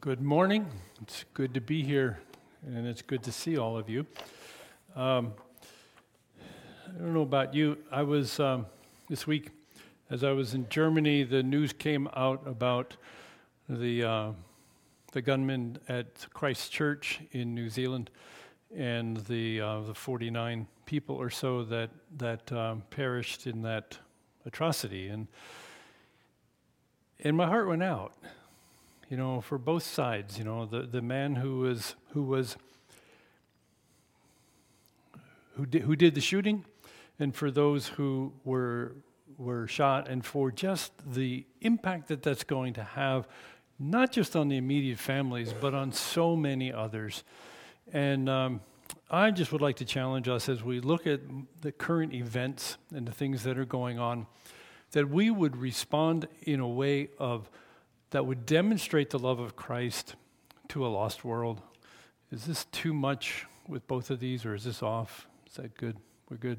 Good morning. It's good to be here, and it's good to see all of you. I don't know about you. I was this week, as I was in Germany, the news came out about the gunman at Christ Church in New Zealand, and the 49 people or so that perished in that atrocity, and my heart went out. You know, for both sides, you know, the man who did the shooting, and for those who were shot, and for just the impact that that's going to have, not just on the immediate families, but on so many others. And I just would like to challenge us as we look at the current events and the things that are going on, that we would respond in a way that would demonstrate the love of Christ to a lost world. Is this too much with both of these, or is this off? Is that good? We're good.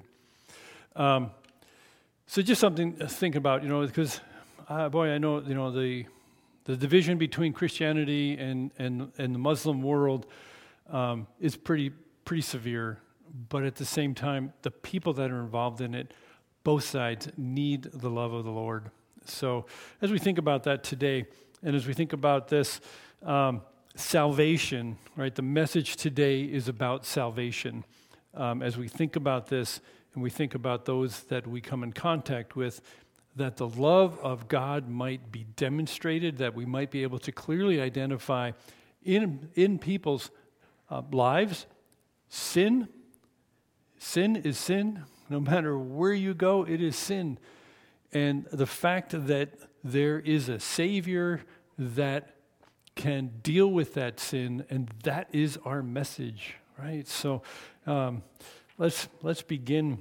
So just something to think about, you know, because, I know, you know, the division between Christianity and the Muslim world is pretty severe, but at the same time, the people that are involved in it, both sides need the love of the Lord. So as we think about that today, and as we think about this salvation, right, the message today is about salvation. As we think about this, and we think about those that we come in contact with, that the love of God might be demonstrated, that we might be able to clearly identify in people's lives, sin is sin. No matter where you go, it is sin. And the fact that there is a Savior that can deal with that sin, and that is our message, right? So let's begin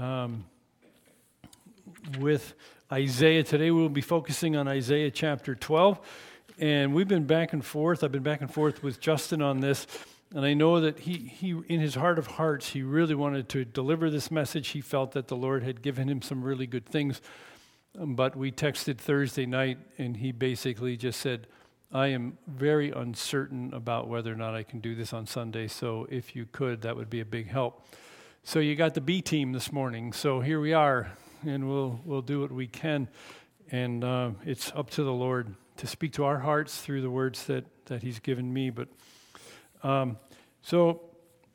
with Isaiah. Today we'll be focusing on Isaiah chapter 12, and we've been back and forth. I've been back and forth with Justin on this, and I know that he in his heart of hearts, he really wanted to deliver this message. He felt that the Lord had given him some really good things. But we texted Thursday night, and he basically just said, I am very uncertain about whether or not I can do this on Sunday, so if you could, that would be a big help. So you got the B team this morning, so here we are, and we'll do what we can, and it's up to the Lord to speak to our hearts through the words that he's given me. But so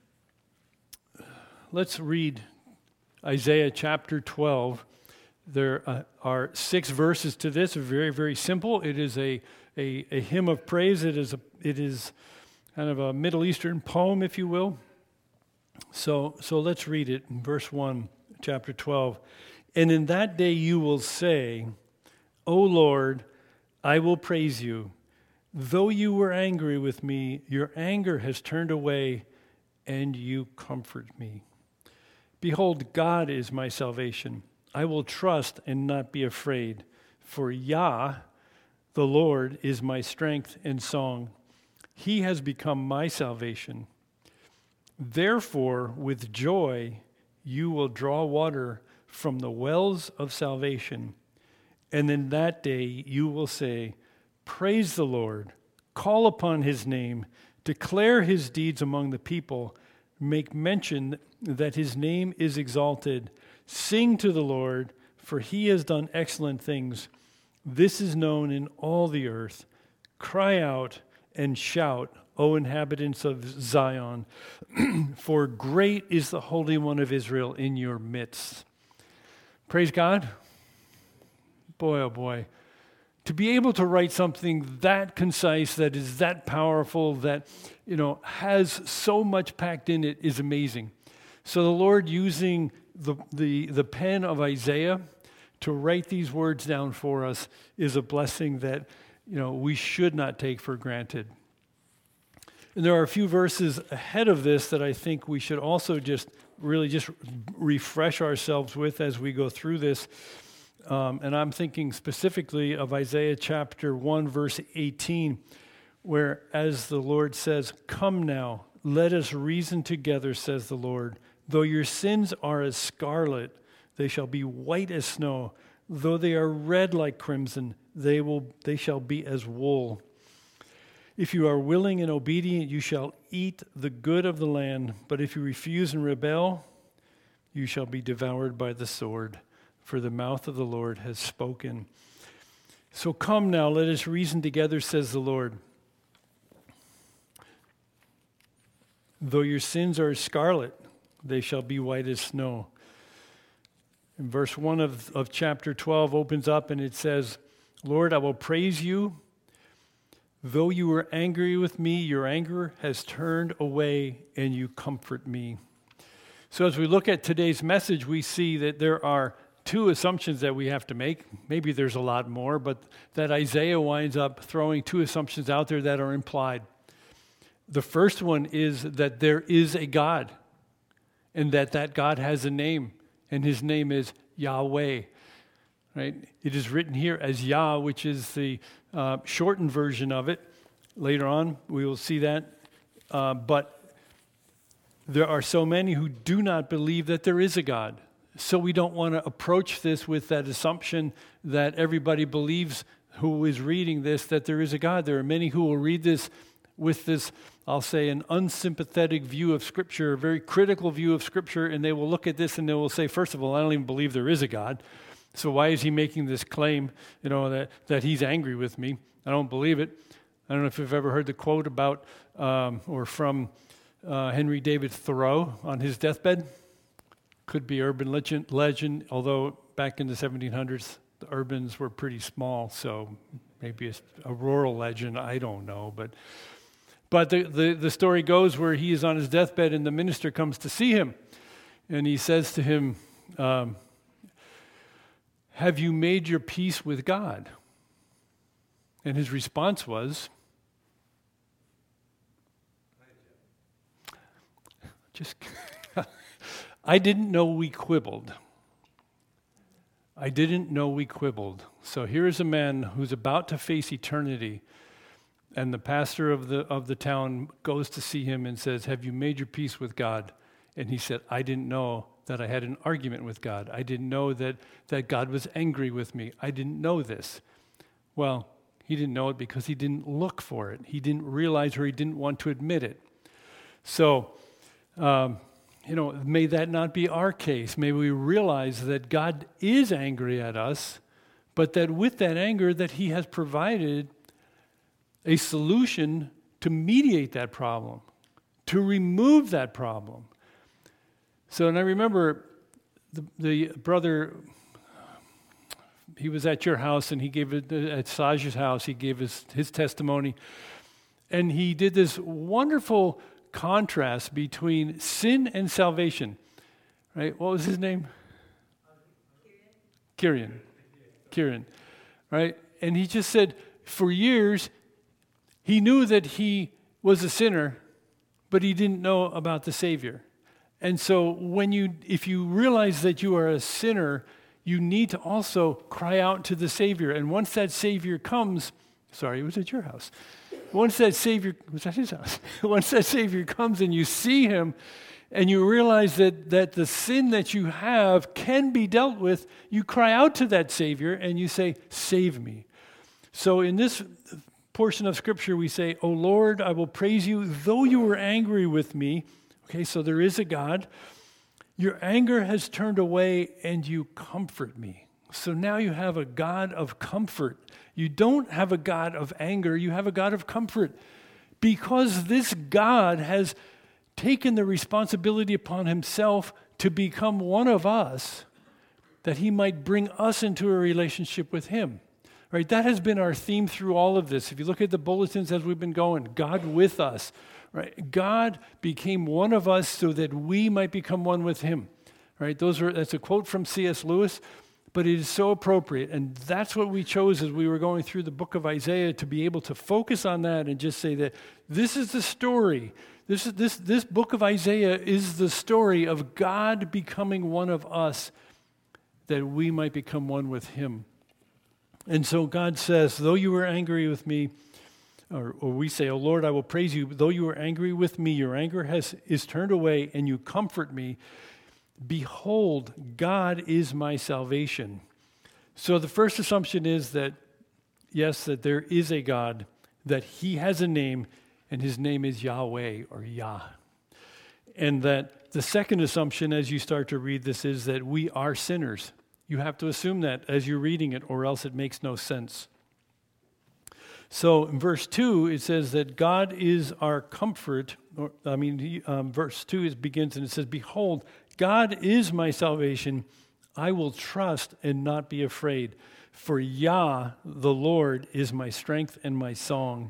let's read Isaiah chapter 12. There are 6 verses to this. Very, very simple. It is a hymn of praise. It is kind of a Middle Eastern poem, if you will. So let's read it in verse 1, chapter 12. And in that day you will say, O Lord, I will praise you. Though you were angry with me, your anger has turned away, and you comfort me. Behold, God is my salvation. I will trust and not be afraid, for Yah, the Lord, is my strength and song. He has become my salvation. Therefore, with joy, you will draw water from the wells of salvation. And in that day, you will say, praise the Lord, call upon his name, declare his deeds among the people, make mention that his name is exalted. Sing to the Lord, for he has done excellent things. This is known in all the earth. Cry out and shout, O inhabitants of Zion, for great is the Holy One of Israel in your midst. Praise God. Boy, oh boy. To be able to write something that concise, that is that powerful, that, you know, has so much packed in it is amazing. So the Lord using the pen of Isaiah to write these words down for us is a blessing that, you know, we should not take for granted. And there are a few verses ahead of this that I think we should also just refresh ourselves with as we go through this. And I'm thinking specifically of Isaiah chapter 1, verse 18, where as the Lord says, come now, let us reason together, says the Lord. Though your sins are as scarlet, they shall be white as snow. Though they are red like crimson, they shall be as wool. If you are willing and obedient, you shall eat the good of the land. But if you refuse and rebel, you shall be devoured by the sword, for the mouth of the Lord has spoken. So come now, let us reason together, says the Lord. Though your sins are as scarlet, they shall be white as snow. And verse 1 of chapter 12 opens up and it says, Lord, I will praise you. Though you were angry with me, your anger has turned away and you comfort me. So as we look at today's message, we see that there are two assumptions that we have to make. Maybe there's a lot more, but that Isaiah winds up throwing two assumptions out there that are implied. The first one is that there is a God, and that God has a name, and his name is Yahweh. Right? It is written here as Yah, which is the shortened version of it. Later on, we will see that. But there are so many who do not believe that there is a God. So we don't want to approach this with that assumption that everybody believes who is reading this, that there is a God. There are many who will read this with this, I'll say, an unsympathetic view of Scripture, a very critical view of Scripture, and they will look at this and they will say, first of all, I don't even believe there is a God. So why is he making this claim, that he's angry with me? I don't believe it. I don't know if you've ever heard the quote about or from Henry David Thoreau on his deathbed. Could be urban legend, although back in the 1700s, the urbans were pretty small, so maybe it's a rural legend, I don't know. But the story goes where he is on his deathbed and the minister comes to see him. And he says to him, have you made your peace with God? And his response was, I didn't know we quibbled. I didn't know we quibbled. So here is a man who's about to face eternity, and the pastor of the town goes to see him and says, have you made your peace with God? And he said, I didn't know that I had an argument with God. I didn't know that God was angry with me. I didn't know this. Well, he didn't know it because he didn't look for it. He didn't realize, or he didn't want to admit it. So, may that not be our case. May we realize that God is angry at us, but that with that anger that he has provided a solution to mediate that problem, to remove that problem. So, and I remember the brother, he was at your house and he gave it, at Saj's house, he gave his testimony. And he did this wonderful contrast between sin and salvation. Right? What was his name? Kieran. Right? And he just said, for years, he knew that he was a sinner, but he didn't know about the Savior. And so if you realize that you are a sinner, you need to also cry out to the Savior. And once that Savior comes, sorry, it was at your house. Once that Savior, was at his house. Once that Savior comes and you see him and you realize that the sin that you have can be dealt with, you cry out to that Savior and you say, save me. So in this portion of Scripture we say, O Lord, I will praise you, though you were angry with me. Okay, so there is a God. Your anger has turned away and you comfort me. So now you have a God of comfort. You don't have a God of anger, you have a God of comfort. Because this God has taken the responsibility upon himself to become one of us, that he might bring us into a relationship with him. Right? That has been our theme through all of this. If you look at the bulletins as we've been going, God with us. Right? God became one of us so that we might become one with him. Right? That's a quote from C.S. Lewis, but it is so appropriate. And that's what we chose as we were going through the book of Isaiah, to be able to focus on that and just say that this is the story. This book of Isaiah is the story of God becoming one of us, that we might become one with him. And so God says, though you were angry with me, or we say, O Lord, I will praise you, though you were angry with me, your anger is turned away, and you comfort me. Behold, God is my salvation. So the first assumption is that, yes, that there is a God, that he has a name, and his name is Yahweh or Yah. And that the second assumption as you start to read this is that we are sinners. You have to assume that as you're reading it, or else it makes no sense. So in verse 2, it says that God is our comfort. Verse 2 begins and it says, "Behold, God is my salvation. I will trust and not be afraid. For Yah, the Lord, is my strength and my song.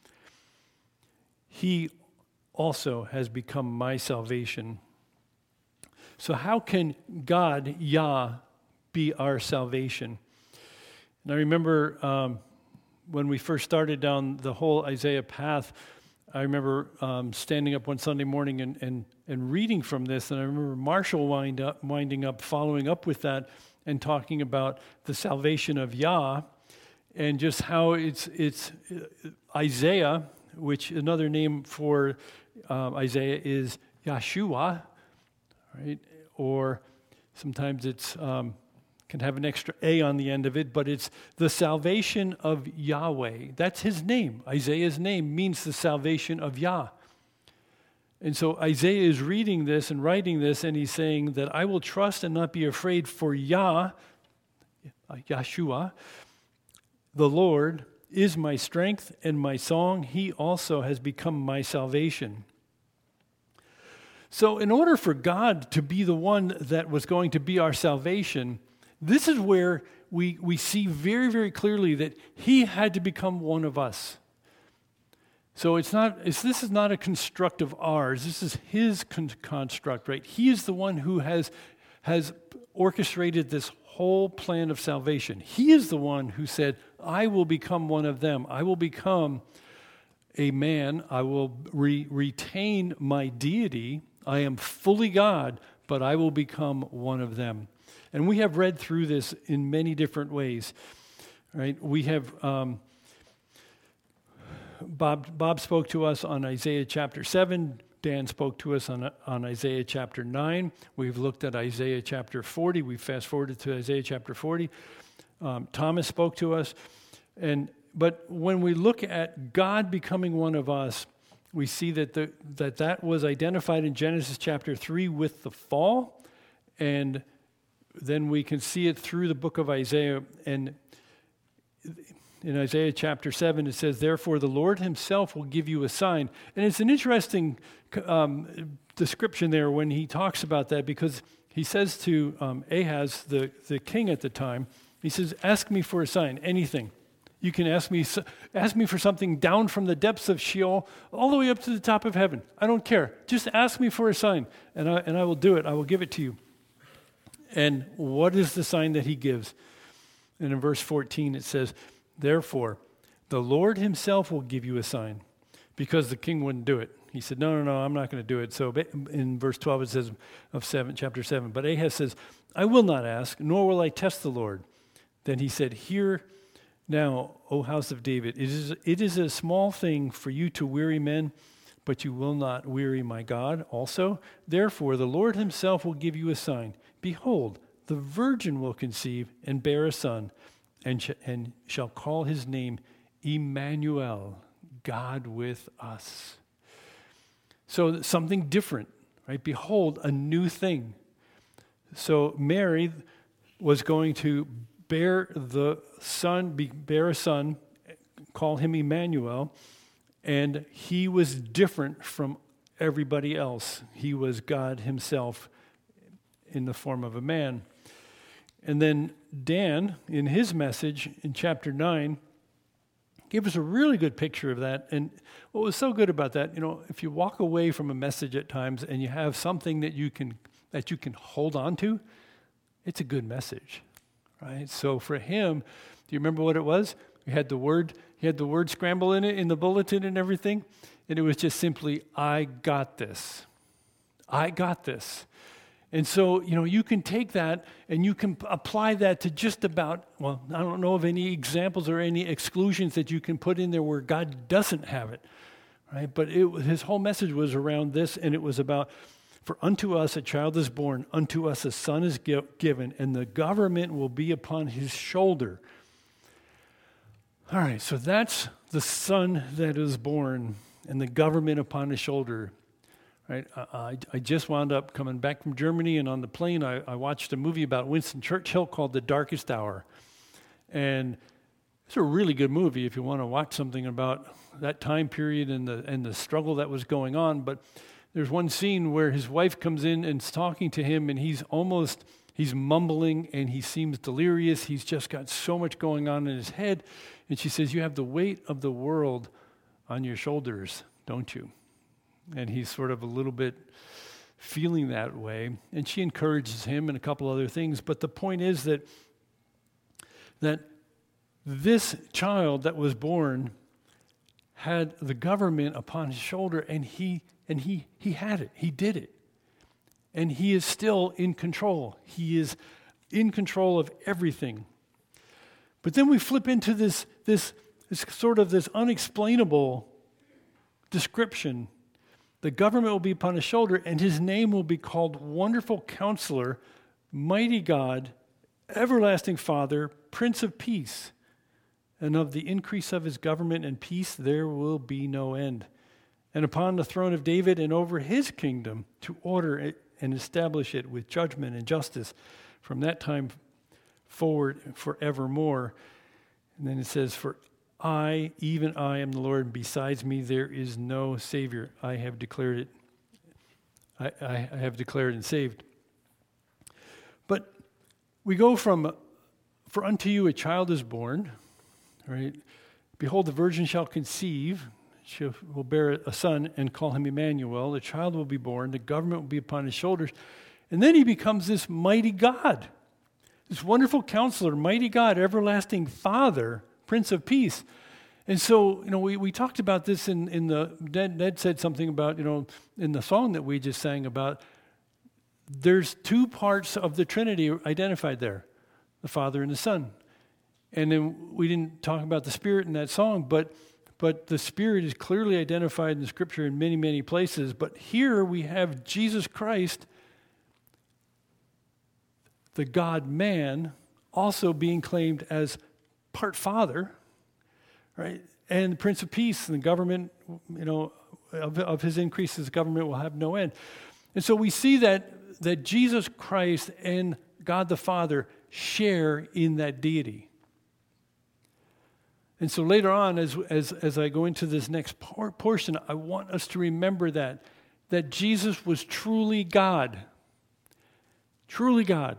He also has become my salvation." So how can God, Yah, be our salvation? And I remember when we first started down the whole Isaiah path, I remember standing up one Sunday morning and reading from this, and I remember Marshall winding up, following up with that, and talking about the salvation of Yah, and just how it's Isaiah, which another name for Isaiah is Yeshua, right? Or sometimes it's can have an extra A on the end of it, but it's the salvation of Yahweh. That's his name. Isaiah's name means the salvation of Yah. And so Isaiah is reading this and writing this, and he's saying that I will trust and not be afraid, for Yah, Yeshua, the Lord, is my strength and my song. He also has become my salvation. So in order for God to be the one that was going to be our salvation, this is where we see very, very clearly that he had to become one of us. So this is not a construct of ours. This is his construct, right? He is the one who has orchestrated this whole plan of salvation. He is the one who said, I will become one of them. I will become a man. I will retain my deity. I am fully God, but I will become one of them. And we have read through this in many different ways, right? We have, Bob spoke to us on Isaiah chapter 7. Dan spoke to us on Isaiah chapter 9. We've looked at Isaiah chapter 40. We fast forwarded to Isaiah chapter 40. Thomas spoke to us. But when we look at God becoming one of us, we see that that was identified in Genesis chapter 3 with the fall, and then we can see it through the book of Isaiah. And in Isaiah chapter 7, it says, "Therefore the Lord himself will give you a sign." And it's an interesting description there when he talks about that, because he says to Ahaz, the king at the time, he says, "Ask me for a sign, anything. You can ask me for something down from the depths of Sheol all the way up to the top of heaven. I don't care. Just ask me for a sign, and I will do it. I will give it to you." And what is the sign that he gives? And in verse 14 it says, "Therefore, the Lord himself will give you a sign," because the king wouldn't do it. He said, no, I'm not going to do it. So in verse 12 it says chapter 7, but Ahaz says, "I will not ask, nor will I test the Lord." Then he said, "Hear now, O house of David, it is a small thing for you to weary men, but you will not weary my God also. Therefore, the Lord himself will give you a sign. Behold, the virgin will conceive and bear a son, and shall call his name Emmanuel, God with us." So something different, right? Behold, a new thing. So Mary was going to bear a son, call him Emmanuel, and he was different from everybody else. He was God himself in the form of a man. And then Dan, in his message in chapter 9, gave us a really good picture of that. And what was so good about that, if you walk away from a message at times and you have something that you can hold on to, it's a good message, right? So for him, do you remember what it was? He had the word scramble in it in the bulletin and everything, and it was just simply, "I got this. I got this." And so, you can take that and you can apply that to just about, well, I don't know of any examples or any exclusions that you can put in there where God doesn't have it, right? But his whole message was around this, and it was about, "For unto us a child is born, unto us a son is given, and the government will be upon his shoulder." All right, so that's the son that is born and the government upon his shoulder. Right? I just wound up coming back from Germany, and on the plane I watched a movie about Winston Churchill called The Darkest Hour. And it's a really good movie if you want to watch something about that time period and the struggle that was going on. But there's one scene where his wife comes in and is talking to him, and he's mumbling and he seems delirious. He's just got so much going on in his head. And she says, "You have the weight of the world on your shoulders, don't you?" And he's sort of a little bit feeling that way. And she encourages him and a couple other things. But the point is that this child that was born had the government upon his shoulder, and he had it. He did it. And he is still in control. He is in control of everything. But then we flip into this sort of this unexplainable description. The government will be upon his shoulder, and his name will be called Wonderful Counselor, Mighty God, Everlasting Father, Prince of Peace. And of the increase of his government and peace there will be no end. And upon the throne of David and over his kingdom, to order it and establish it with judgment and justice from that time forward forevermore. And then it says, "For I, even I, am the Lord, and besides me there is no Savior. I have declared it. I have declared and saved." But we go from, "For unto you a child is born," right? "Behold, the virgin shall conceive, she will bear a son and call him Emmanuel. The child will be born, the government will be upon his shoulders." And then he becomes this mighty God, this wonderful counselor, mighty God, everlasting Father, Prince of Peace. And so, we talked about this in the, Ned said something about, in the song that we just sang about, there's two parts of the Trinity identified there, the Father and the Son. And then we didn't talk about the Spirit in that song, but the Spirit is clearly identified in the Scripture in many, many places. But here we have Jesus Christ, the God-man, also being claimed as part Father, right? And the Prince of Peace, and the government, of his increase, his government will have no end. And so we see that Jesus Christ and God the Father share in that deity. And so later on, as I go into this next portion, I want us to remember that Jesus was truly God. Truly God.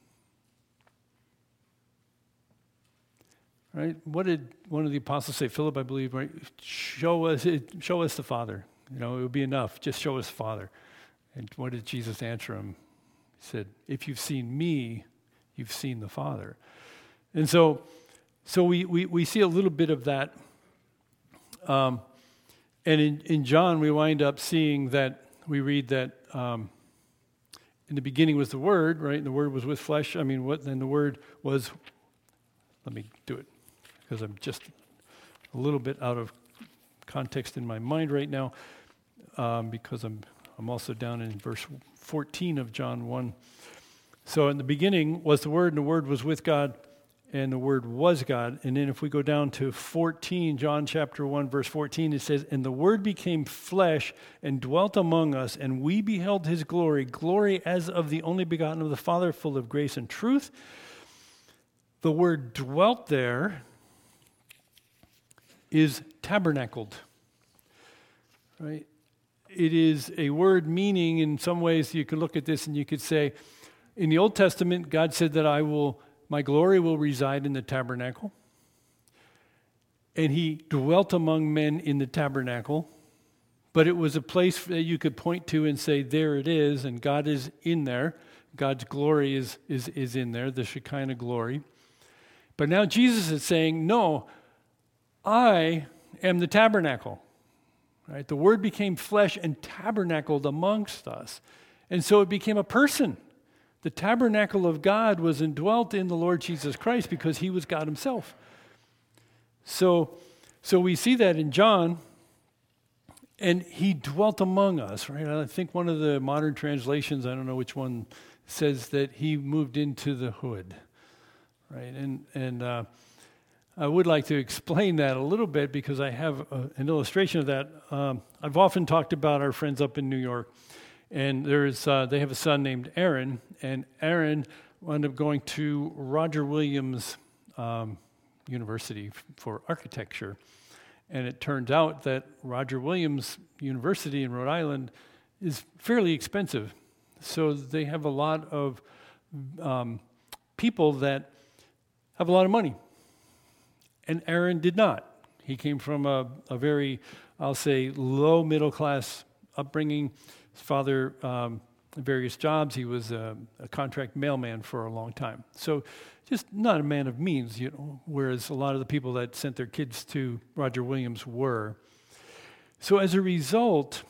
Right? What did one of the apostles say? Philip, I believe, right? Show us the Father. It would be enough. Just show us the Father. And what did Jesus answer him? He said, "If you've seen me, you've seen the Father." And so we see a little bit of that. And in John, we wind up seeing that, we read that in the beginning was the Word, right? And the Word was with flesh. Then the Word was, let me do it, because I'm just a little bit out of context in my mind right now, because I'm also down in verse 14 of John 1. So in the beginning was the Word, and the Word was with God, and the Word was God. And then if we go down to 14, John chapter 1, verse 14, it says, "And the Word became flesh and dwelt among us, and we beheld his glory, glory as of the only begotten of the Father, full of grace and truth." The word "dwelt" there is tabernacled, right? It is a word meaning, in some ways you could look at this and you could say, in the Old Testament, God said that my glory will reside in the tabernacle. And he dwelt among men in the tabernacle, but it was a place that you could point to and say, there it is, and God is in there. God's glory is in there, the Shekinah glory. But now Jesus is saying, no, I am the tabernacle. Right? The Word became flesh and tabernacled amongst us. And so it became a person. The tabernacle of God was indwelt in the Lord Jesus Christ because he was God himself. So we see that in John, and he dwelt among us, right? I think one of the modern translations, I don't know which one, says that he moved into the hood, right? I would like to explain that a little bit because I have an illustration of that. I've often talked about our friends up in New York, and they have a son named Aaron, and Aaron wound up going to Roger Williams University for architecture. And it turns out that Roger Williams University in Rhode Island is fairly expensive. So they have a lot of people that have a lot of money. And Aaron did not. He came from a very, I'll say, low middle class upbringing. His father various jobs. He was a contract mailman for a long time. So just not a man of means, whereas a lot of the people that sent their kids to Roger Williams were. So as a result,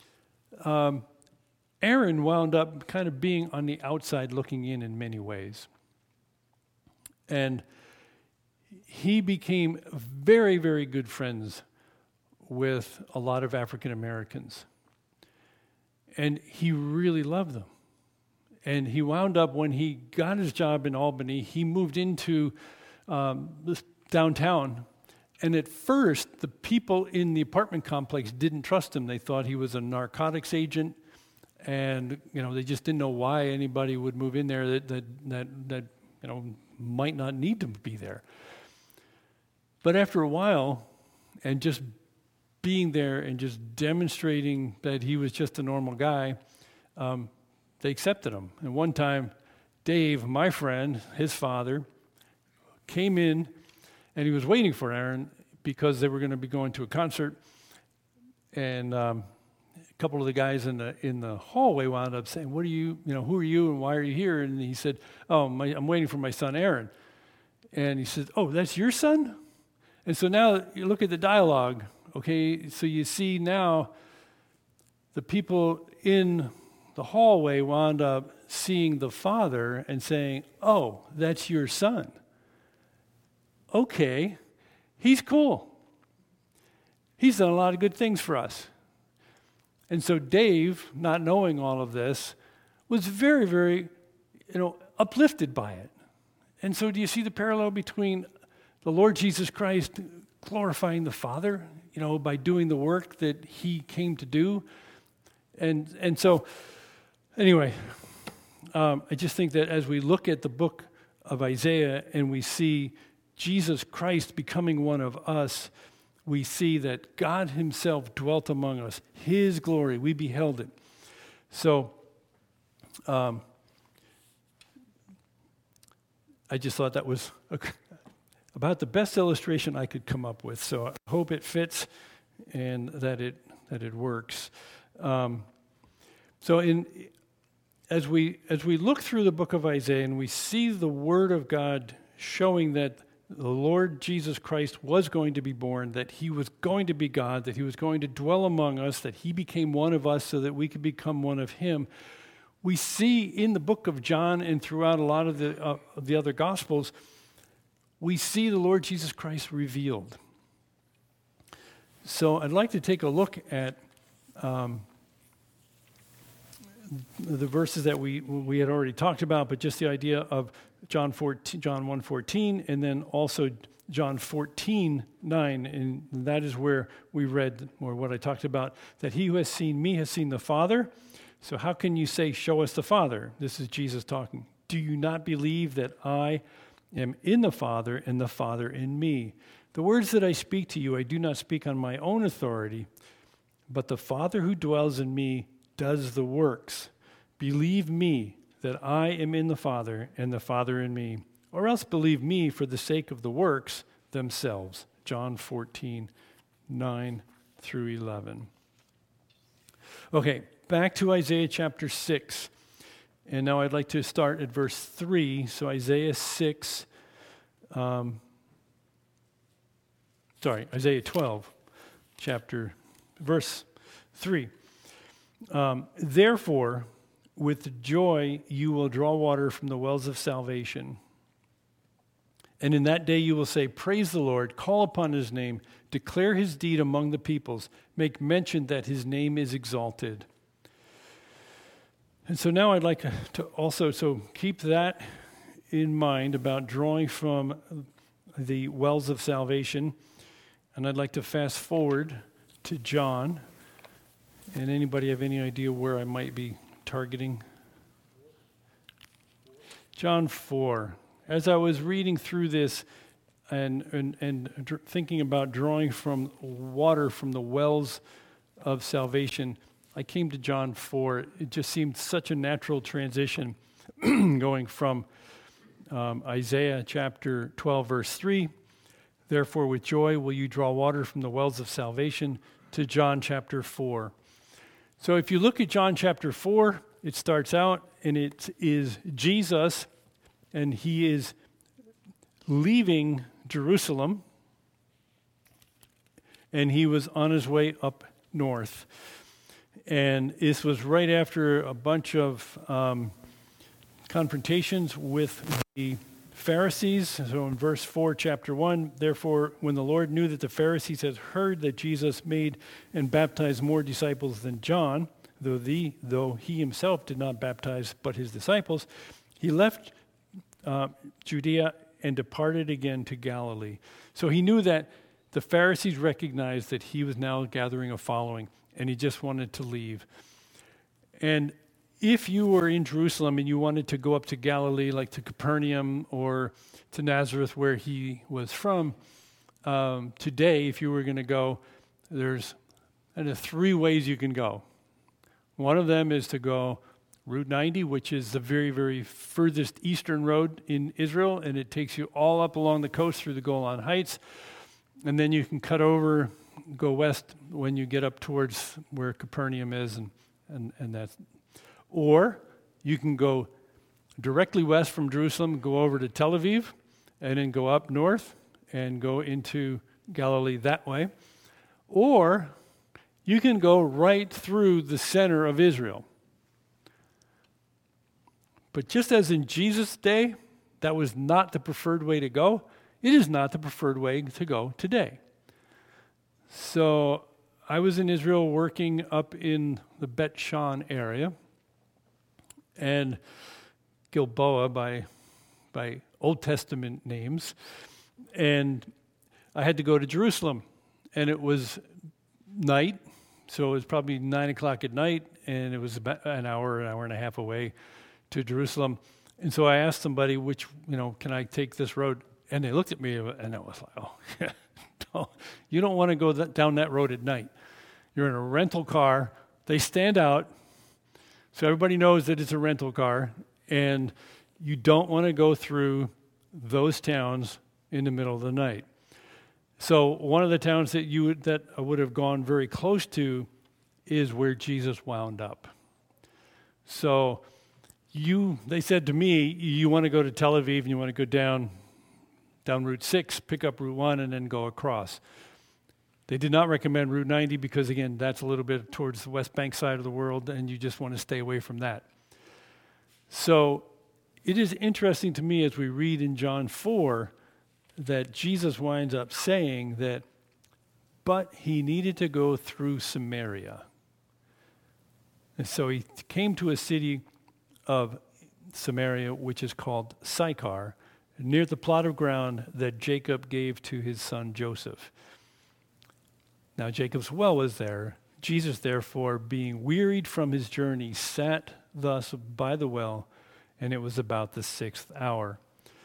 Aaron wound up kind of being on the outside looking in many ways. And he became very, very good friends with a lot of African Americans. And he really loved them. And he wound up, when he got his job in Albany, he moved into this downtown. And at first, the people in the apartment complex didn't trust him. They thought he was a narcotics agent. And, they just didn't know why anybody would move in there that might not need to be there. But after a while, and just being there and just demonstrating that he was just a normal guy, they accepted him. And one time, Dave, my friend, his father, came in, and he was waiting for Aaron because they were going to be going to a concert. And a couple of the guys in the hallway wound up saying, "What are you? Who are you, and why are you here?" And he said, "Oh, I'm waiting for my son Aaron." And he said, "Oh, that's your son?" And so now you look at the dialogue. Okay, so you see now the people in the hallway wound up seeing the father and saying, "Oh, that's your son. Okay, he's cool. He's done a lot of good things for us." And so Dave, not knowing all of this, was very, very, uplifted by it. And so do you see the parallel between the Lord Jesus Christ glorifying the Father, by doing the work that he came to do? And so, anyway, I just think that as we look at the book of Isaiah and we see Jesus Christ becoming one of us, we see that God himself dwelt among us. His glory, we beheld it. So, I just thought that was about the best illustration I could come up with. So I hope it fits and that it works. As we look through the book of Isaiah and we see the Word of God showing that the Lord Jesus Christ was going to be born, that he was going to be God, that he was going to dwell among us, that he became one of us so that we could become one of him, we see in the book of John and throughout a lot of the other Gospels, we see the Lord Jesus Christ revealed. So I'd like to take a look at the verses that we had already talked about, but just the idea of John 1:14, and then also John 14:9, and that is where we read, or what I talked about, that he who has seen me has seen the Father. So how can you say, "Show us the Father"? This is Jesus talking. "Do you not believe that I am in the Father and the Father in me? The words that I speak to you, I do not speak on my own authority, but the Father who dwells in me does the works. Believe me that I am in the Father and the Father in me, or else believe me for the sake of the works themselves." John 14:9 through 11. Okay, back to Isaiah chapter 6. And now I'd like to start at verse 3. So Isaiah 12, verse 3. "Therefore, with joy you will draw water from the wells of salvation. And in that day you will say, 'Praise the Lord, call upon his name, declare his deed among the peoples, make mention that his name is exalted.'" And so now I'd like to also keep that in mind about drawing from the wells of salvation. And I'd like to fast forward to John. And anybody have any idea where I might be targeting? John 4. As I was reading through this and thinking about drawing from water from the wells of salvation, I came to John 4. It just seemed such a natural transition going from Isaiah chapter 12, verse 3, therefore with joy will you draw water from the wells of salvation, to John chapter 4. So if you look at John chapter 4, it starts out and it is Jesus, and he is leaving Jerusalem, and he was on his way up north. And this was right after a bunch of confrontations with the Pharisees. So in verse 4, chapter 1, therefore, when the Lord knew that the Pharisees had heard that Jesus made and baptized more disciples than John, though he himself did not baptize but his disciples, he left Judea and departed again to Galilee. So he knew that the Pharisees recognized that he was now gathering a following, and he just wanted to leave. And if you were in Jerusalem and you wanted to go up to Galilee, like to Capernaum or to Nazareth where he was from, today, if you were going to go, there's kind of three ways you can go. One of them is to go Route 90, which is the very, very furthest eastern road in Israel, and it takes you all up along the coast through the Golan Heights. And then you can cut over, go west when you get up towards where Capernaum is, and that's. Or you can go directly west from Jerusalem, go over to Tel Aviv, and then go up north and go into Galilee that way. Or you can go right through the center of Israel. But just as in Jesus' day, that was not the preferred way to go, it is not the preferred way to go today. So I was in Israel working up in the Bet Shan area, and Gilboa by Old Testament names, and I had to go to Jerusalem, and it was night, so it was probably 9 o'clock at night, and it was about an hour and a half away to Jerusalem. And so I asked somebody, can I take this road? And they looked at me, and I was like, oh, you don't want to go down that road at night. You're in a rental car. They stand out, so everybody knows that it's a rental car, and you don't want to go through those towns in the middle of the night. So one of the towns that I would have gone very close to is where Jesus wound up. So they said to me, you want to go to Tel Aviv and you want to go down Route 6, pick up Route 1, and then go across. They did not recommend Route 90 because, again, that's a little bit towards the West Bank side of the world, and you just want to stay away from that. So it is interesting to me as we read in John 4 that Jesus winds up saying that, but he needed to go through Samaria. And so he came to a city of Samaria, which is called Sychar, near the plot of ground that Jacob gave to his son Joseph. Now Jacob's well was there. Jesus, therefore, being wearied from his journey, sat thus by the well, and it was about the 6th hour.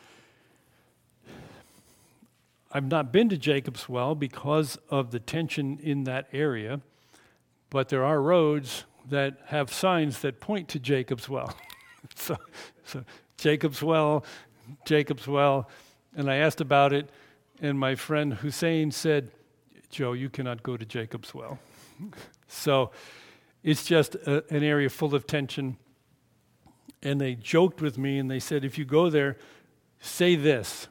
I've not been to Jacob's well because of the tension in that area, but there are roads that have signs that point to Jacob's well. So Jacob's well, and I asked about it, and my friend Hussein said, Joe, you cannot go to Jacob's well. So it's just an area full of tension. And they joked with me, and they said, if you go there, say this,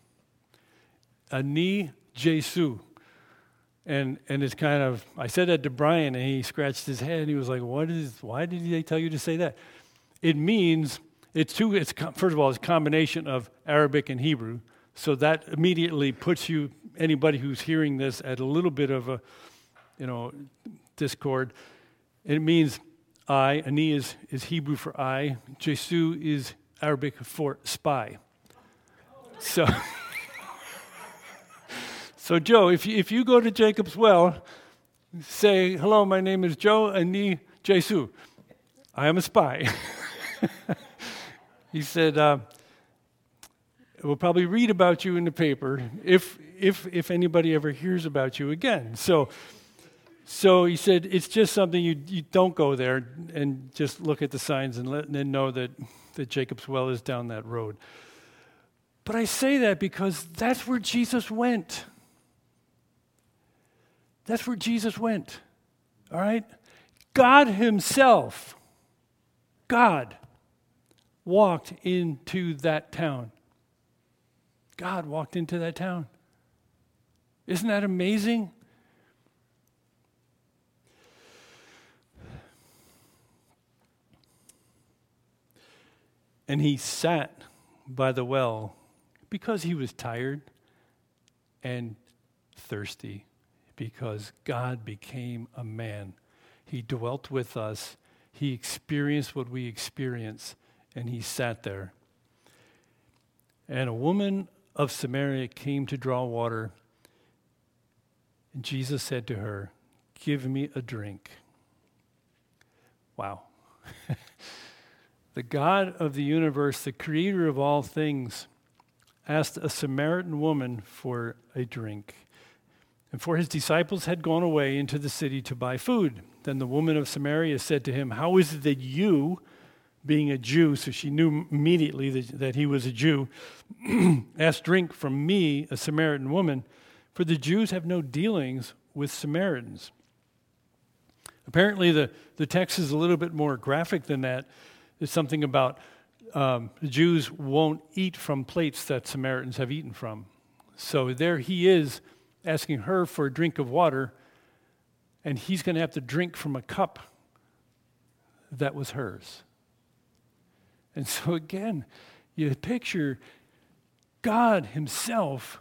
Ani Jesu. And it's kind of, I said that to Brian, and he scratched his head, and he was like, why did they tell you to say that? It means, first of all, it's a combination of Arabic and Hebrew, so that immediately puts anybody who's hearing this at a little bit of a, discord. It means I, Ani is Hebrew for I, Jesu is Arabic for spy. So, So Joe, if you go to Jacob's well, say, hello, my name is Joe Ani Jesu. I am a spy. He said, we'll probably read about you in the paper if anybody ever hears about you again. So he said, it's just something you don't go there and just look at the signs and let them know that Jacob's well is down that road. But I say that because that's where Jesus went. That's where Jesus went. All right? God himself, God, walked into that town. God walked into that town. Isn't that amazing? And he sat by the well because he was tired and thirsty, because God became a man. He dwelt with us. He experienced what we experience, and he sat there. And a woman of Samaria came to draw water, and Jesus said to her, "Give me a drink." Wow. The God of the universe, the creator of all things, asked a Samaritan woman for a drink. And for his disciples had gone away into the city to buy food. Then the woman of Samaria said to him, "How is it that you, being a Jew," so she knew immediately that he was a Jew, "ask drink from me, a Samaritan woman? For the Jews have no dealings with Samaritans." Apparently the text is a little bit more graphic than that. It's something about the Jews won't eat from plates that Samaritans have eaten from. So there he is asking her for a drink of water, and he's going to have to drink from a cup that was hers. And so again, you picture God himself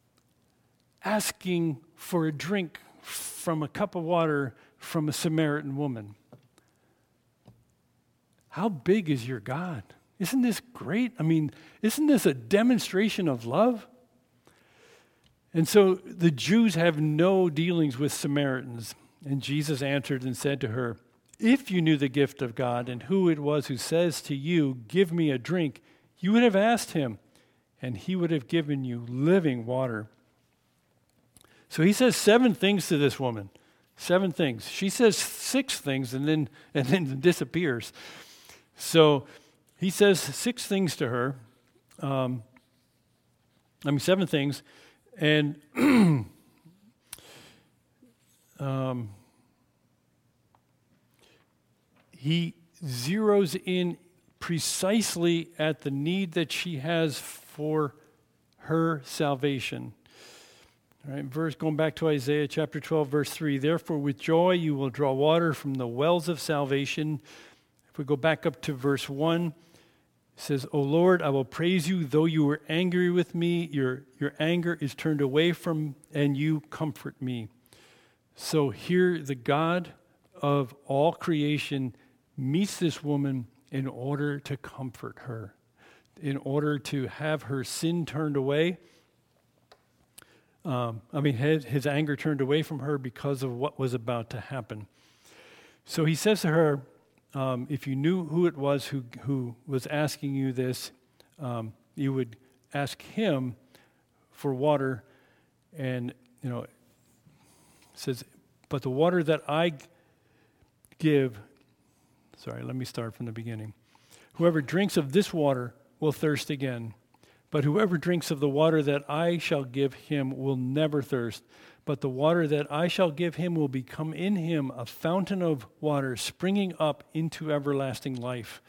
asking for a drink from a cup of water from a Samaritan woman. How big is your God? Isn't this great? I mean, isn't this a demonstration of love? And so the Jews have no dealings with Samaritans. And Jesus answered and said to her, "If you knew the gift of God and who it was who says to you, 'Give me a drink,' you would have asked him, and he would have given you living water." So he says 7 things to this woman. 7 things. She says 6 things and then disappears. So he says 6 things to her. 7 things. And he zeroes in precisely at the need that she has for her salvation. All right, going back to Isaiah chapter 12, verse 3, "Therefore with joy you will draw water from the wells of salvation." If we go back up to verse 1, it says, "O Lord, I will praise you, though you were angry with me, your anger is turned away from, and you comfort me." So here the God of all creation meets this woman in order to comfort her, in order to have her sin turned away. His anger turned away from her because of what was about to happen. So he says to her, if you knew who it was who was asking you this, you would ask him for water. And, it says, "But the water that I give," let me start from the beginning. "Whoever drinks of this water will thirst again. But whoever drinks of the water that I shall give him will never thirst. But the water that I shall give him will become in him a fountain of water springing up into everlasting life."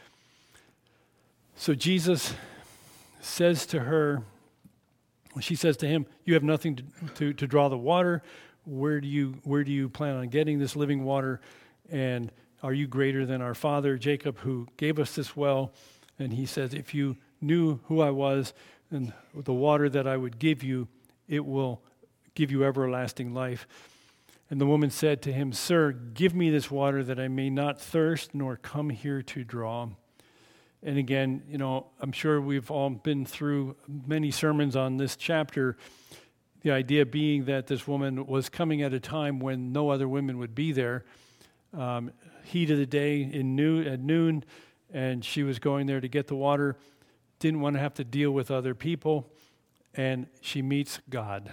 So Jesus says to her, she says to him, "You have nothing to draw the water. Where do you plan on getting this living water? And are you greater than our father Jacob, who gave us this well?" And he says, "If you knew who I was and the water that I would give you, it will give you everlasting life." And the woman said to him, "Sir, give me this water that I may not thirst nor come here to draw." And again, I'm sure we've all been through many sermons on this chapter. The idea being that this woman was coming at a time when no other women would be there. Heat of the day at noon, and she was going there to get the water, didn't want to have to deal with other people, and she meets God.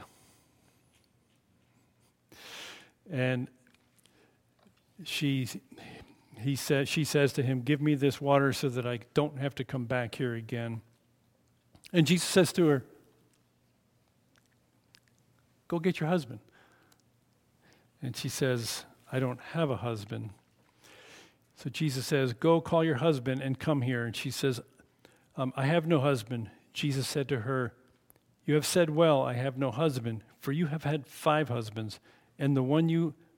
And she says to him, "Give me this water so that I don't have to come back here again." And Jesus says to her, "Go get your husband." And she says, "I don't have a husband." So Jesus says, "Go call your husband and come here." And she says, "I have no husband." Jesus said to her, "You have said well, I have no husband, for you have had 5 husbands, and the one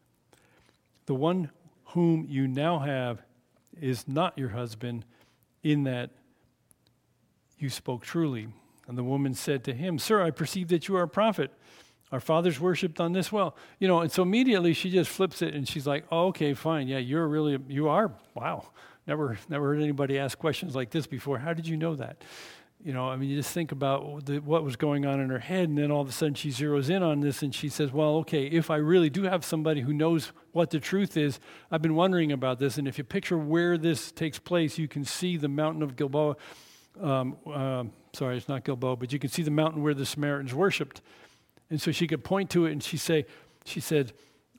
whom you now have is not your husband, in that you spoke truly." And the woman said to him, "Sir, I perceive that you are a prophet. Our fathers worshipped on this well." And so immediately she just flips it and she's like, "Oh, okay, fine. Yeah, you are. Wow. Never heard anybody ask questions like this before. How did you know that?" You just think about what was going on in her head, and then all of a sudden she zeroes in on this and she says, "Well, okay, if I really do have somebody who knows what the truth is, I've been wondering about this." And if you picture where this takes place, you can see the mountain of Gilboa. Sorry, it's not Gilboa, but you can see the mountain where the Samaritans worshipped. And so she could point to it and she said,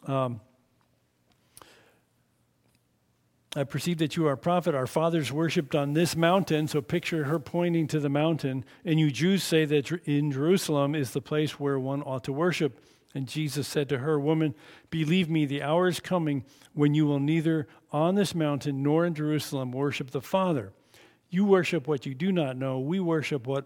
"I perceive that you are a prophet. Our fathers worshipped on this mountain." So picture her pointing to the mountain. "And you Jews say that in Jerusalem is the place where one ought to worship." And Jesus said to her, "Woman, believe me, the hour is coming when you will neither on this mountain nor in Jerusalem worship the Father. You worship what you do not know. We worship what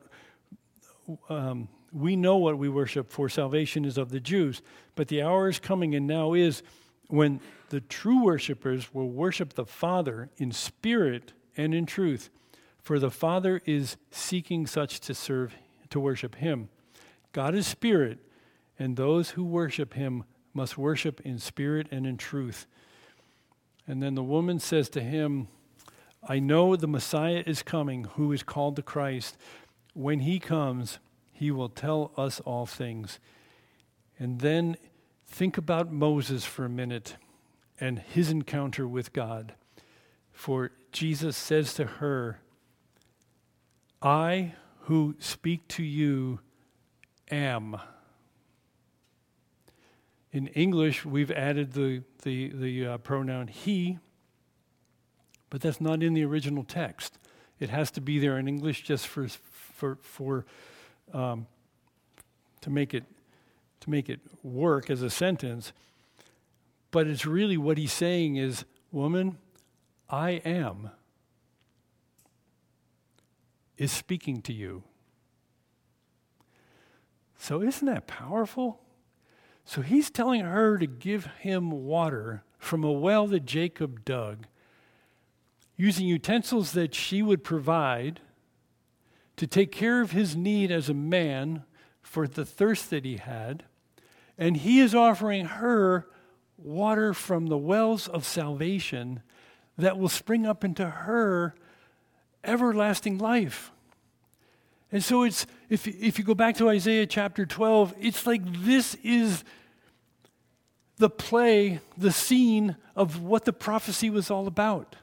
we know what we worship, for salvation is of the Jews. But the hour is coming, and now is, when the true worshipers will worship the Father in spirit and in truth, for the Father is seeking such to worship him. God is spirit, and those who worship him must worship in spirit and in truth." And then the woman says to him, "I know the Messiah is coming, who is called the Christ. When he comes, he will tell us all things." And then think about Moses for a minute and his encounter with God. For Jesus says to her, "I who speak to you am." In English, we've added the pronoun he, but that's not in the original text. It has to be there in English just to make it work as a sentence. But it's really what he's saying is, "Woman, I am is speaking to you." So isn't that powerful? So he's telling her to give him water from a well that Jacob dug, using utensils that she would provide to take care of his need as a man for the thirst that he had. And he is offering her water from the wells of salvation that will spring up into her everlasting life. And so it's, if you go back to Isaiah chapter 12, it's like this is the play, the scene of what the prophecy was all about.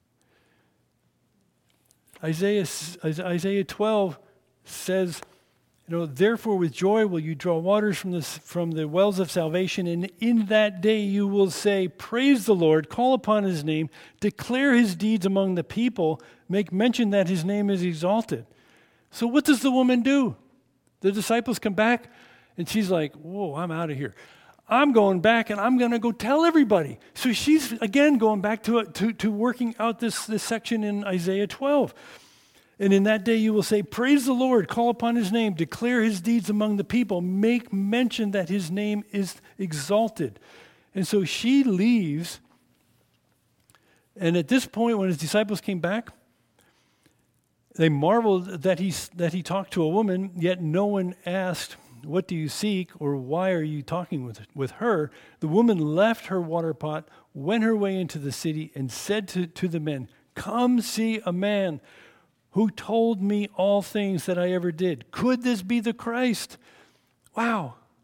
Isaiah 12 says, "Therefore with joy will you draw waters from the wells of salvation, and in that day you will say, praise the Lord, call upon his name, declare his deeds among the people, make mention that his name is exalted." So what does the woman do? The disciples come back, and she's like, "Whoa, I'm out of here. I'm going back, and I'm going to go tell everybody." So she's, again, going back to working out this section in Isaiah 12. "And in that day you will say, praise the Lord, call upon his name, declare his deeds among the people, make mention that his name is exalted." And so she leaves, and at this point when his disciples came back, they marveled that he talked to a woman, yet no one asked, "What do you seek?" or "Why are you talking with her?" The woman left her water pot, went her way into the city, and said to the men, "Come see a man who told me all things that I ever did. Could this be the Christ?" Wow.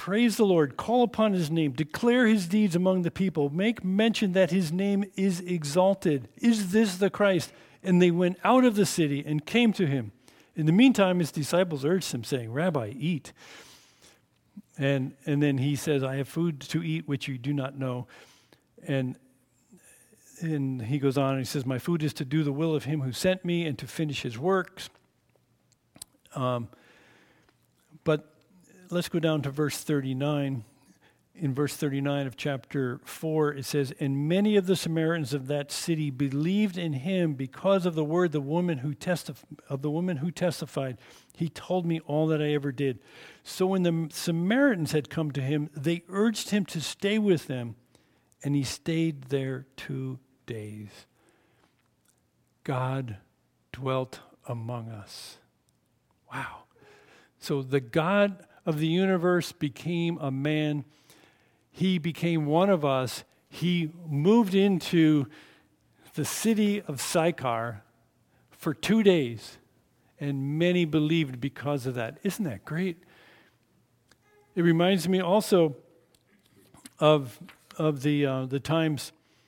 Praise the Lord, call upon his name, declare his deeds among the people, make mention that his name is exalted. Is this the Christ? And they went out of the city and came to him. In the meantime, his disciples urged him, saying, Rabbi, eat. And then he says, I have food to eat which you do not know. And he goes on and he says, my food is to do the will of him who sent me and to finish his works. But let's go down to verse 39. In verse 39 of chapter 4, it says, and many of the Samaritans of that city believed in him because of the word of the woman who testified. He told me all that I ever did. So when the Samaritans had come to him, they urged him to stay with them, and he stayed there 2 days. God dwelt among us. Wow. So the God of the universe became a man. He became one of us. He moved into the city of Sychar for 2 days, and many believed because of that. Isn't that great? It reminds me also of the times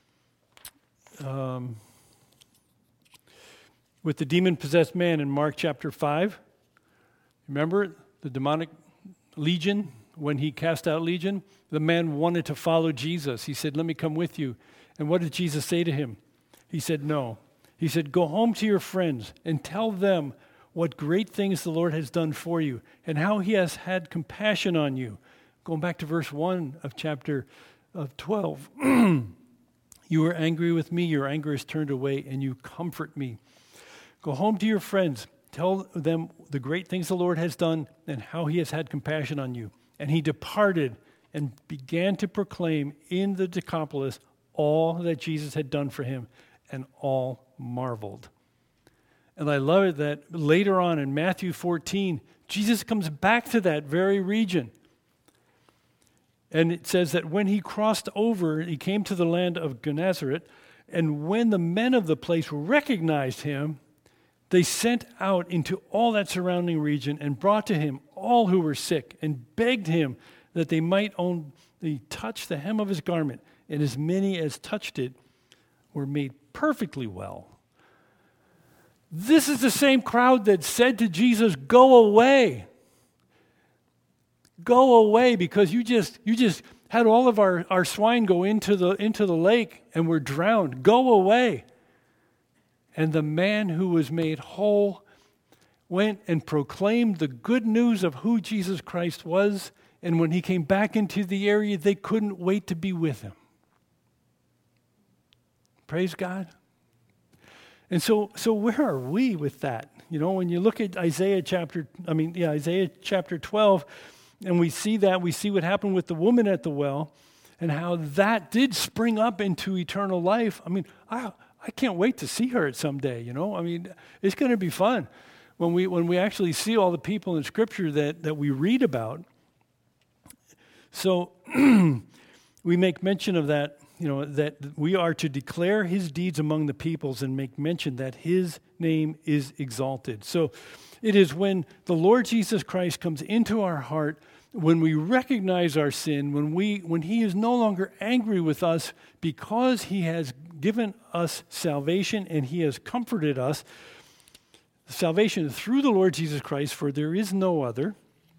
with the demon-possessed man in Mark chapter 5. Remember the demonic legion? When he cast out legion, the man wanted to follow Jesus. He said, let me come with you. And what did Jesus say to him? He said, no. He said, go home to your friends and tell them what great things the Lord has done for you and how he has had compassion on you. Going back to verse 1 of chapter 12. You were angry with me, your anger is turned away, and you comfort me. Go home to your friends. Tell them the great things the Lord has done and how he has had compassion on you. And he departed and began to proclaim in the Decapolis all that Jesus had done for him, and all marveled. And I love it that later on in Matthew 14, Jesus comes back to that very region. And it says that when he crossed over, he came to the land of Gennesaret, and when the men of the place recognized him, they sent out into all that surrounding region and brought to him all who were sick and begged him that they might only touch the hem of his garment. And as many as touched it were made perfectly well. This is the same crowd that said to Jesus, go away. Go away, because you just had all of our swine go into the lake and were drowned. Go away. And the man who was made whole went and proclaimed the good news of who Jesus Christ was. And when he came back into the area, they couldn't wait to be with him. Praise God. And so where are we with that? You know, when you look at Isaiah chapter 12, and we see what happened with the woman at the well, and how that did spring up into eternal life. I mean, I can't wait to see her someday, you know. I mean, it's going to be fun when we actually see all the people in Scripture that we read about. So we make mention of that, you know, that we are to declare his deeds among the peoples and make mention that his name is exalted. So it is when the Lord Jesus Christ comes into our heart, when we recognize our sin, when he is no longer angry with us because he has given us salvation and he has comforted us, salvation through the Lord Jesus Christ, for there is no other,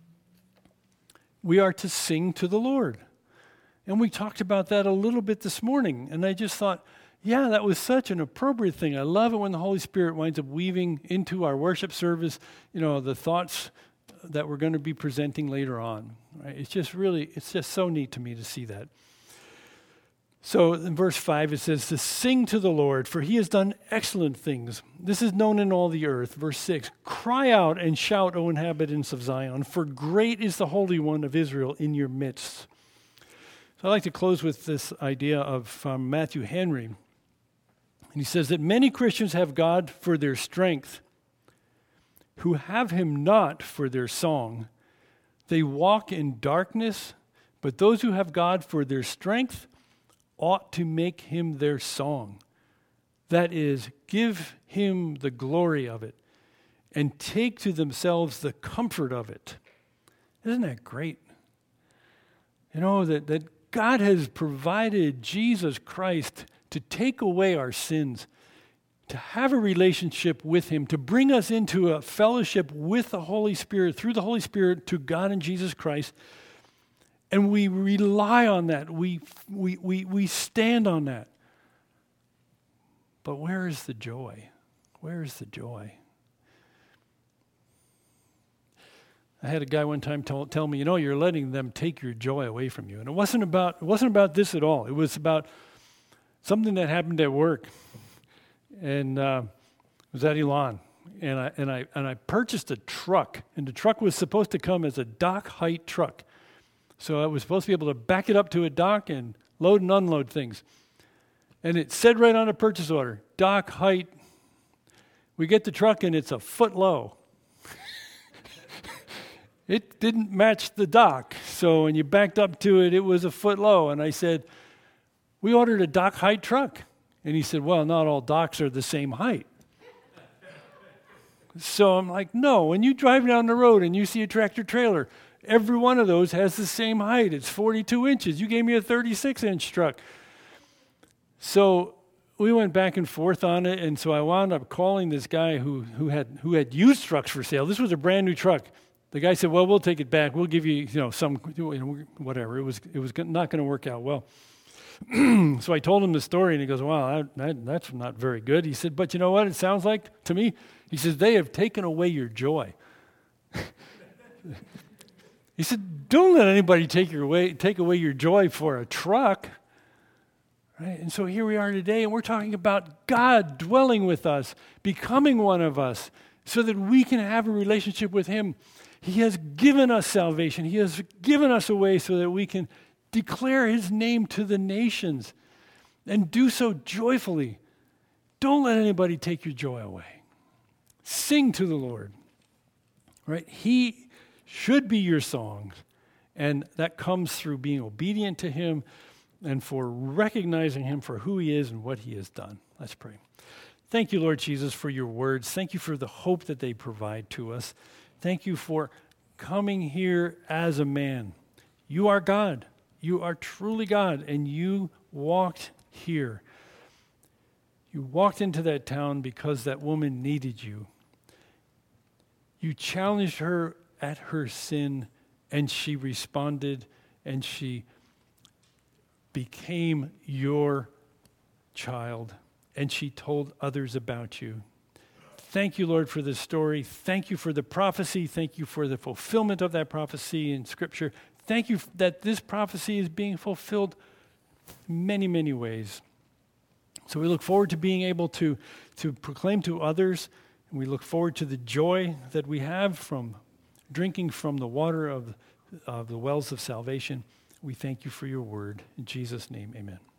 we are to sing to the Lord. And we talked about that a little bit this morning, and I just thought, yeah, that was such an appropriate thing. I love it when the Holy Spirit winds up weaving into our worship service, you know, the thoughts that we're going to be presenting later on. Right? It's just so neat to me to see that. So in verse 5 it says, to sing to the Lord, for he has done excellent things. This is known in all the earth. Verse 6, cry out and shout, O inhabitants of Zion, for great is the Holy One of Israel in your midst. So I'd like to close with this idea of Matthew Henry. And he says that many Christians have God for their strength, who have him not for their song. They walk in darkness, but those who have God for their strength ought to make him their song. That is, give him the glory of it and take to themselves the comfort of it. Isn't that great? that God has provided Jesus Christ to take away our sins, to have a relationship with him, to bring us into a fellowship with the Holy Spirit, through the Holy Spirit to God and Jesus Christ. And we rely on that. We stand on that. But where is the joy? Where is the joy? I had a guy one time tell me, you're letting them take your joy away from you. And it wasn't about this at all. It was about something that happened at work. And it was at Elon. And I purchased a truck. And the truck was supposed to come as a dock height truck. So I was supposed to be able to back it up to a dock and load and unload things. And it said right on the purchase order, dock height. We get the truck and it's a foot low. It didn't match the dock. So when you backed up to it, it was a foot low. And I said, we ordered a dock height truck. And he said, well, not all docks are the same height. So I'm like, no, when you drive down the road and you see a tractor trailer, every one of those has the same height. It's 42 inches. You gave me a 36-inch truck. So we went back and forth on it. And so I wound up calling this guy who had used trucks for sale. This was a brand new truck. The guy said, well, we'll take it back. We'll give you, some, whatever. It was not going to work out well. So I told him the story, and he goes, wow, that's not very good. He said, but you know what it sounds like to me? He says, they have taken away your joy. He said, don't let anybody take away your joy for a truck. Right? And so here we are today, and we're talking about God dwelling with us, becoming one of us, so that we can have a relationship with him. He has given us salvation. He has given us a way so that we can declare his name to the nations and do so joyfully. Don't let anybody take your joy away. Sing to the Lord. Right? He should be your song, and that comes through being obedient to him and for recognizing him for who he is and what he has done. Let's pray. Thank you, Lord Jesus, for your words. Thank you for the hope that they provide to us. Thank you for coming here as a man. You are God. You are truly God, and you walked here. You walked into that town because that woman needed you. You challenged her at her sin, and she responded, and she became your child, and she told others about you. Thank you, Lord, for this story. Thank you for the prophecy. Thank you for the fulfillment of that prophecy in Scripture. Thank you that this prophecy is being fulfilled many, many ways. So we look forward to being able to proclaim to others, and we look forward to the joy that we have from drinking from the water of the wells of salvation. We thank you for your word. In Jesus' name, amen.